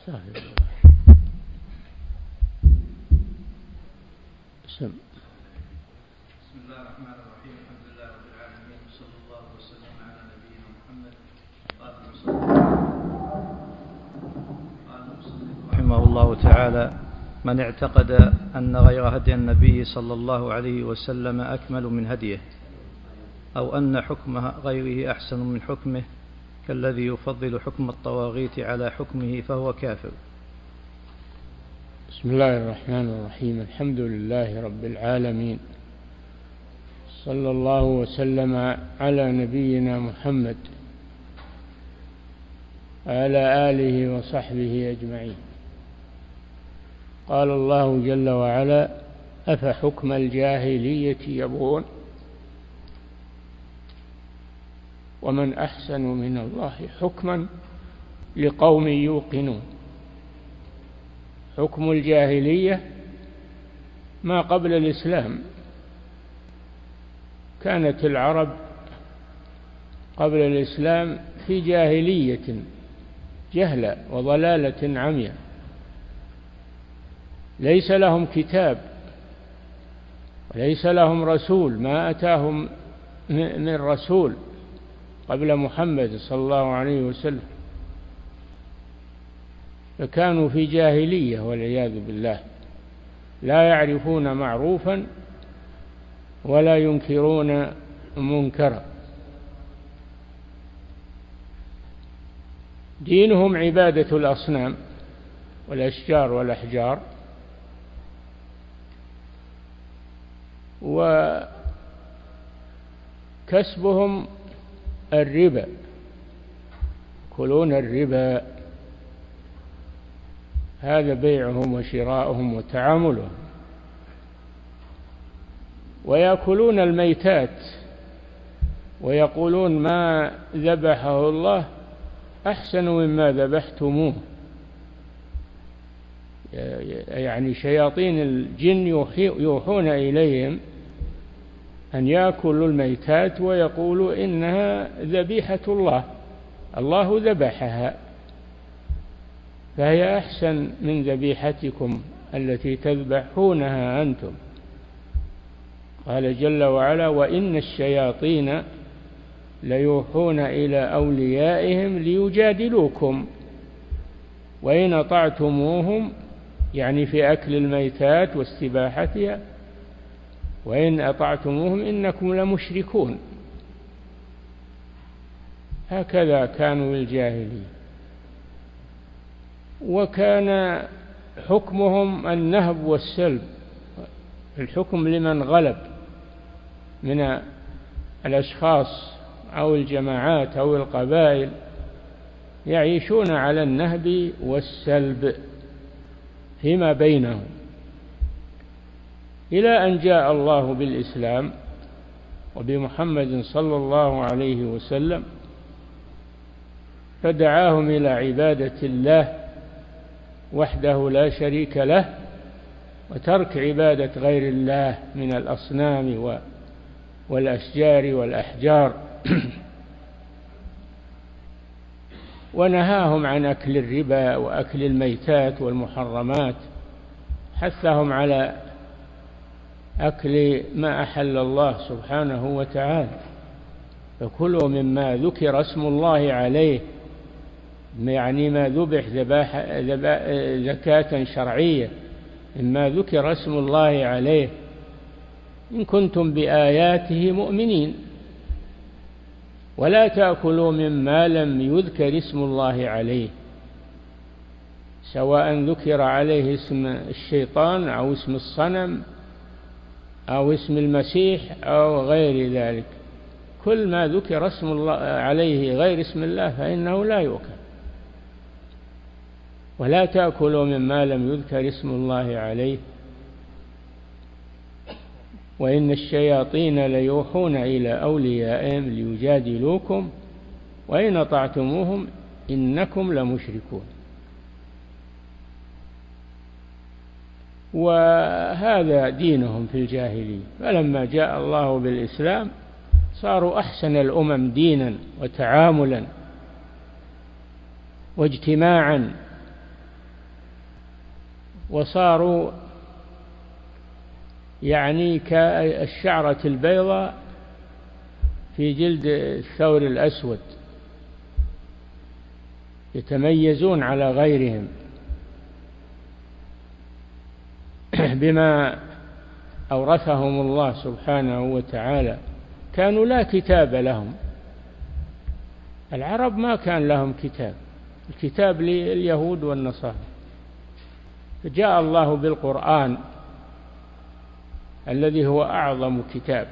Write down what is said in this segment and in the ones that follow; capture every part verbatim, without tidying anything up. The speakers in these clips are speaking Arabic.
بسم الله الرحمن الرحيم. الحمد لله رب العالمين، صلى الله وسلم على نبينا محمد. قال المصنف رحمه الله تعالى: من اعتقد أن غير هدي النبي صلى الله عليه وسلم أكمل من هديه، أو أن حكم غيره أحسن من حكمه، كالذي يفضل حكم الطواغيت على حكمه، فهو كافر. بسم الله الرحمن الرحيم. الحمد لله رب العالمين، صلى الله وسلم على نبينا محمد وعلى آله وصحبه أجمعين. قال الله جل وعلا: أفحكم الجاهلية يبغون ومن أحسن من الله حكما لقوم يوقنون. حكم الجاهلية ما قبل الإسلام. كانت العرب قبل الإسلام في جاهلية، جهلة وضلالة عمياء، ليس لهم كتاب وليس لهم رسول، ما أتاهم من رسول قبل محمد صلى الله عليه وسلم، فكانوا في جاهلية والعياذ بالله، لا يعرفون معروفا ولا ينكرون منكرا. دينهم عبادة الأصنام والأشجار والأحجار، وكسبهم الربا، يأكلون الربا، هذا بيعهم وشراؤهم وتعاملهم. ويأكلون الميتات ويقولون ما ذبحه الله أحسن مما ذبحتموه، يعني شياطين الجن يوحون إليهم أن يأكلوا الميتات ويقولوا إنها ذبيحة الله، الله ذبحها فهي أحسن من ذبيحتكم التي تذبحونها أنتم. قال جل وعلا: وإن الشياطين ليوحون إلى أوليائهم ليجادلوكم وإن أطعتموهم، يعني في أكل الميتات واستباحتها، وإن أطعتموهم إنكم لمشركون. هكذا كانوا الجاهلين. وكان حكمهم النهب والسلب، الحكم لمن غلب من الأشخاص أو الجماعات أو القبائل، يعيشون على النهب والسلب فيما بينهم، إلى أن جاء الله بالإسلام وبمحمد صلى الله عليه وسلم، فدعاهم إلى عبادة الله وحده لا شريك له، وترك عبادة غير الله من الأصنام والأشجار والأحجار، ونهاهم عن أكل الربا وأكل الميتات والمحرمات، حثهم على أكل ما أحل الله سبحانه وتعالى. فكلوا مما ذكر اسم الله عليه، يعني ما ذبح زكاة شرعية، مما ذكر اسم الله عليه، إن كنتم بآياته مؤمنين، ولا تأكلوا مما لم يذكر اسم الله عليه، سواء ذكر عليه اسم الشيطان أو اسم الصنم أو اسم المسيح أو غير ذلك. كل ما ذكر اسم الله عليه غير اسم الله فإنه لا يؤكل. ولا تأكلوا مما لم يذكر اسم الله عليه وإن الشياطين ليوحون إلى أوليائهم ليجادلوكم وإن أطعتموهم إنكم لمشركون. وهذا دينهم في الجاهلية. فلما جاء الله بالإسلام صاروا أحسن الأمم دينا وتعاملا واجتماعا وصاروا يعني كالشعرة البيضاء في جلد الثور الأسود، يتميزون على غيرهم بما أورثهم الله سبحانه وتعالى. كانوا لا كتاب لهم، العرب ما كان لهم كتاب، الكتاب لليهود والنصارى، فجاء الله بالقرآن الذي هو أعظم كتاب،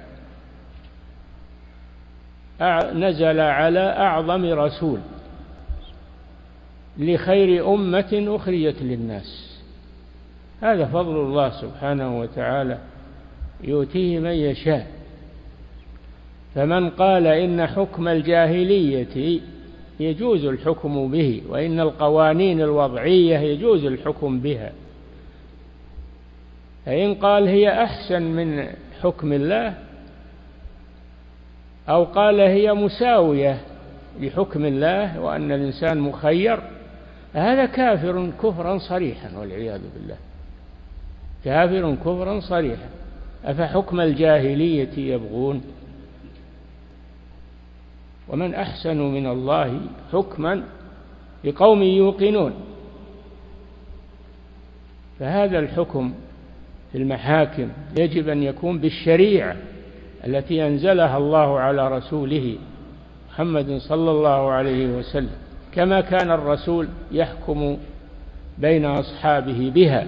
نزل على أعظم رسول لخير أمة أخرجت للناس. هذا فضل الله سبحانه وتعالى يؤتيه من يشاء. فمن قال إن حكم الجاهلية يجوز الحكم به، وإن القوانين الوضعية يجوز الحكم بها، فإن قال هي أحسن من حكم الله أو قال هي مساوية لحكم الله وأن الإنسان مخير، هذا كافر كفرا صريحا والعياذ بالله، كافر كفرا صريحا. أفحكم الجاهلية يبغون ومن أحسن من الله حكما لقوم يوقنون. فهذا الحكم في المحاكم يجب أن يكون بالشريعة التي أنزلها الله على رسوله محمد صلى الله عليه وسلم، كما كان الرسول يحكم بين أصحابه بها.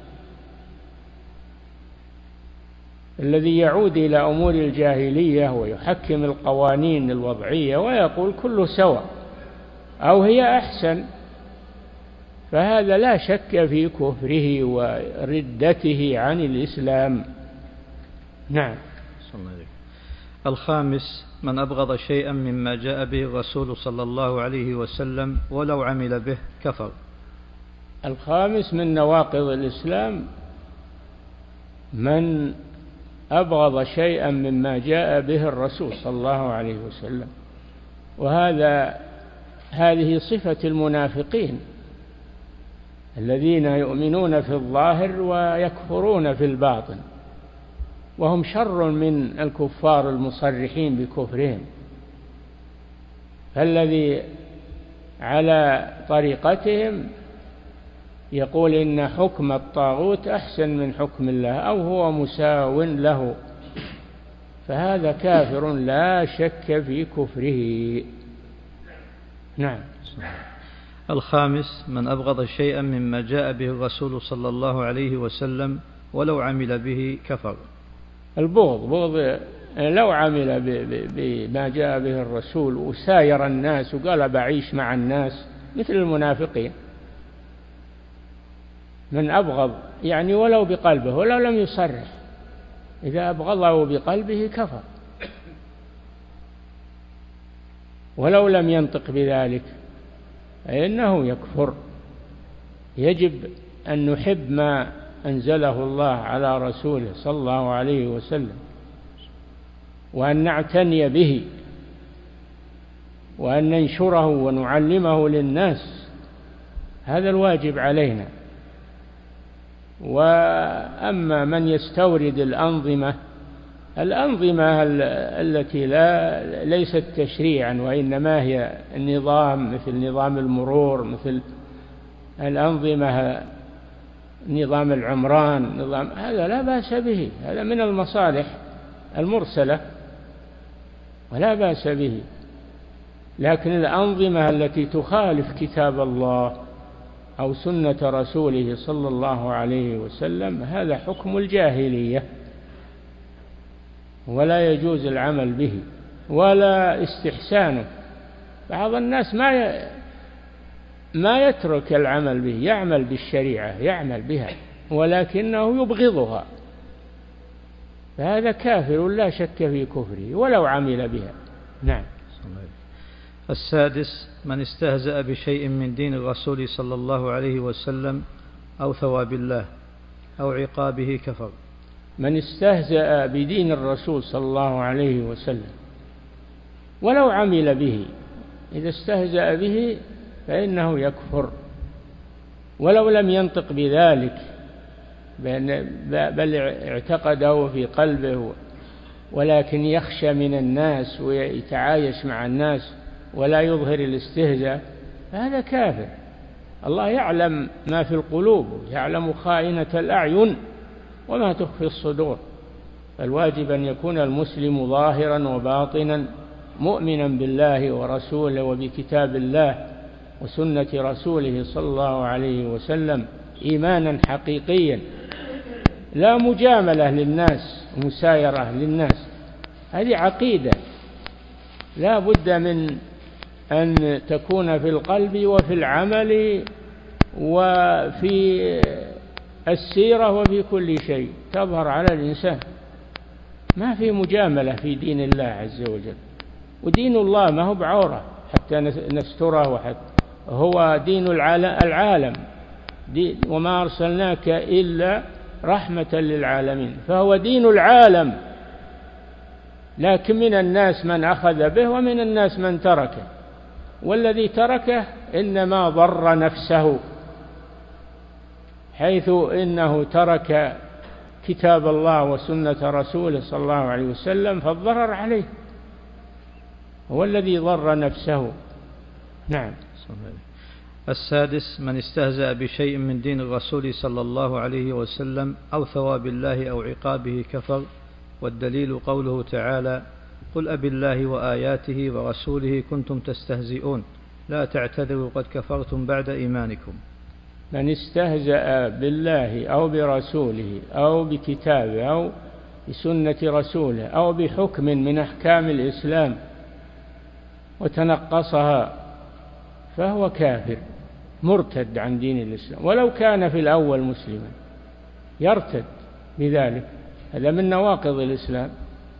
الذي يعود إلى أمور الجاهلية ويحكم القوانين الوضعية ويقول كله سواء أو هي أحسن، فهذا لا شك في كفره وردته عن الإسلام. نعم. الخامس: من أبغض شيئا مما جاء به الرسول صلى الله عليه وسلم ولو عمل به كفر. الخامس من نواقض الإسلام من أبغض شيئا مما جاء به الرسول صلى الله عليه وسلم، وهذا هذه صفة المنافقين الذين يؤمنون في الظاهر ويكفرون في الباطن، وهم شر من الكفار المصرحين بكفرهم. فالذي على طريقتهم يقول إن حكم الطاغوت أحسن من حكم الله أو هو مساو له، فهذا كافر لا شك في كفره. نعم. الخامس: من أبغض شيئا مما جاء به الرسول صلى الله عليه وسلم ولو عمل به كفر. البغض بغض لو عمل بما جاء به الرسول وساير الناس وقال بعيش مع الناس مثل المنافقين، من أبغض يعني ولو بقلبه ولو لم يصرح، إذا أبغضه بقلبه كفر ولو لم ينطق بذلك فإنه يكفر. يجب أن نحب ما أنزله الله على رسوله صلى الله عليه وسلم، وأن نعتني به، وأن ننشره ونعلمه للناس، هذا الواجب علينا. وأما من يستورد الأنظمة الأنظمة التي لا ليست تشريعا وإنما هي النظام، مثل نظام المرور، مثل الأنظمة نظام العمران، نظام هذا لا بأس به، هذا من المصالح المرسلة ولا بأس به. لكن الأنظمة التي تخالف كتاب الله أو سنة رسوله صلى الله عليه وسلم هذا حكم الجاهلية، ولا يجوز العمل به ولا استحسانه. بعض الناس ما ما يترك العمل به، يعمل بالشريعة، يعمل بها، ولكنه يبغضها، فهذا كافر لا شك في كفره ولو عمل بها. نعم. السادس: من استهزأ بشيء من دين الرسول صلى الله عليه وسلم أو ثواب الله أو عقابه كفر. من استهزأ بدين الرسول صلى الله عليه وسلم ولو عمل به، إذا استهزأ به فإنه يكفر ولو لم ينطق بذلك، بل اعتقده في قلبه، ولكن يخشى من الناس ويتعايش مع الناس ولا يظهر الاستهزاء، هذا كافر. الله يعلم ما في القلوب، يعلم خائنة الأعين وما تخفي الصدور. فالواجب أن يكون المسلم ظاهرا وباطنا مؤمنا بالله ورسوله وبكتاب الله وسنة رسوله صلى الله عليه وسلم إيمانا حقيقيا، لا مجاملة للناس ومسايرة للناس. هذه عقيدة لا بد من أن تكون في القلب وفي العمل وفي السيرة وفي كل شيء، تظهر على الإنسان. ما في مجاملة في دين الله عز وجل، ودين الله ما هو بعورة حتى نستره، وحتى هو دين العالم، دين وما أرسلناك إلا رحمة للعالمين، فهو دين العالم. لكن من الناس من أخذ به ومن الناس من تركه، والذي تركه إنما ضر نفسه، حيث إنه ترك كتاب الله وسنة رسوله صلى الله عليه وسلم فالضرر عليه، هو الذي ضر نفسه. نعم. السادس: من استهزأ بشيء من دين الرسول صلى الله عليه وسلم أو ثواب الله أو عقابه كفر، والدليل قوله تعالى: قل أب الله وآياته ورسوله كنتم تستهزئون لا تعتذروا قد كفرتم بعد إيمانكم. من استهزأ بالله أو برسوله أو بكتابه أو بسنة رسوله أو بحكم من أحكام الإسلام وتنقصها فهو كافر مرتد عن دين الإسلام، ولو كان في الأول مسلما يرتد بذلك، هذا من نواقض الإسلام.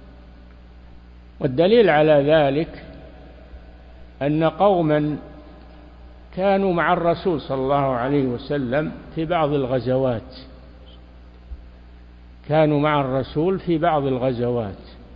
والدليل على ذلك أن قوما كانوا مع الرسول صلى الله عليه وسلم في بعض الغزوات، كانوا مع الرسول في بعض الغزوات،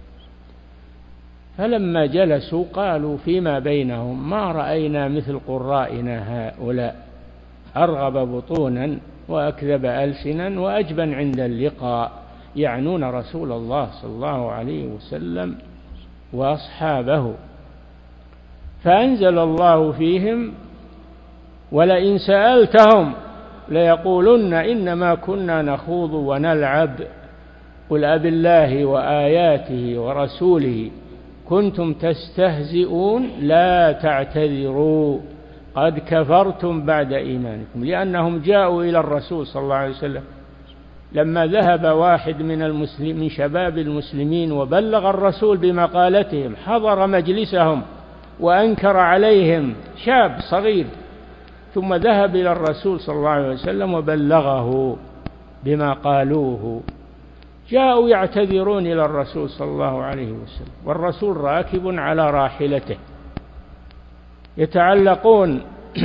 فلما جلسوا قالوا فيما بينهم: ما رأينا مثل قرائنا هؤلاء، أرغب بطونا وأكذب ألسنا وأجبن عند اللقاء، يعنون رسول الله صلى الله عليه وسلم وأصحابه. فأنزل الله فيهم: ولئن سألتهم ليقولن إنما كنا نخوض ونلعب قل أب الله وآياته ورسوله كنتم تستهزئون لا تعتذروا قد كفرتم بعد إيمانكم. لأنهم جاءوا إلى الرسول صلى الله عليه وسلم لما ذهب واحد من المسلم من شباب المسلمين وبلغ الرسول بمقالتهم، حضر مجلسهم وأنكر عليهم، شاب صغير، ثم ذهب إلى الرسول صلى الله عليه وسلم وبلغه بما قالوه. جاءوا يعتذرون إلى الرسول صلى الله عليه وسلم والرسول راكب على راحلته، يتعلقون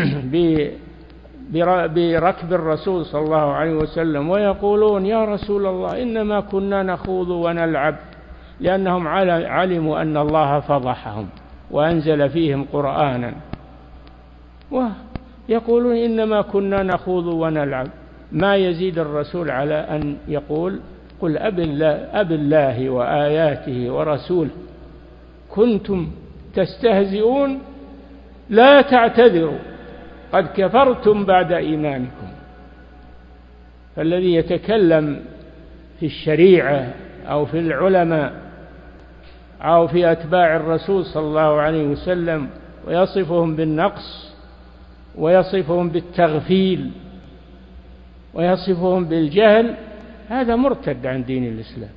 بركب الرسول صلى الله عليه وسلم ويقولون: يا رسول الله إنما كنا نخوض ونلعب، لأنهم علموا أن الله فضحهم وأنزل فيهم قرآنا، ويقولون إنما كنا نخوض ونلعب. ما يزيد الرسول على أن يقول: قل أب الله, أب الله وآياته ورسوله كنتم تستهزئون لا تعتذروا قد كفرتم بعد إيمانكم. فالذي يتكلم في الشريعة أو في العلماء أو في أتباع الرسول صلى الله عليه وسلم ويصفهم بالنقص ويصفهم بالتغفيل ويصفهم بالجهل، هذا مرتد عن دين الإسلام.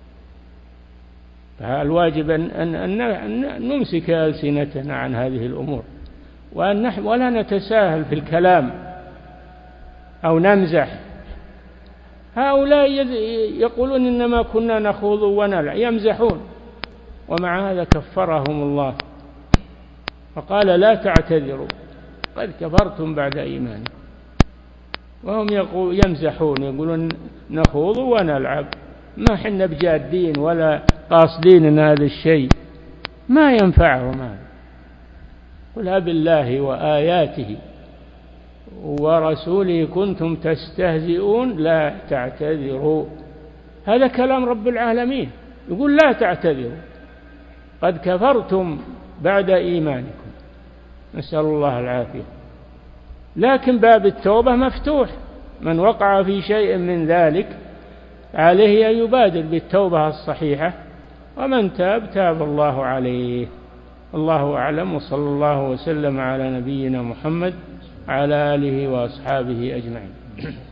فالواجب أن, أن, أن نمسك ألسنتنا عن هذه الأمور، وأن نحن ولا نتساهل في الكلام أو نمزح. هؤلاء يقولون إنما كنا نخوض ونلعب، يمزحون، ومع هذا كفرهم الله فقال: لا تعتذروا قد كفرتم بعد إيمانكم. وهم يقول يمزحون، يقولون نخوض ونلعب، ما حنا بجادين ولا قاصدين ان هذا الشيء ما ينفعهم هذا. قل أب الله وآياته ورسوله كنتم تستهزئون لا تعتذروا. هذا كلام رب العالمين، يقول لا تعتذروا قد كفرتم بعد إيمانكم، نسأل الله العافية. لكن باب التوبة مفتوح، من وقع في شيء من ذلك عليه أن يبادر بالتوبة الصحيحة، ومن تاب تاب الله عليه. الله أعلم، وصلى الله وسلم على نبينا محمد وعلى آله وأصحابه أجمعين.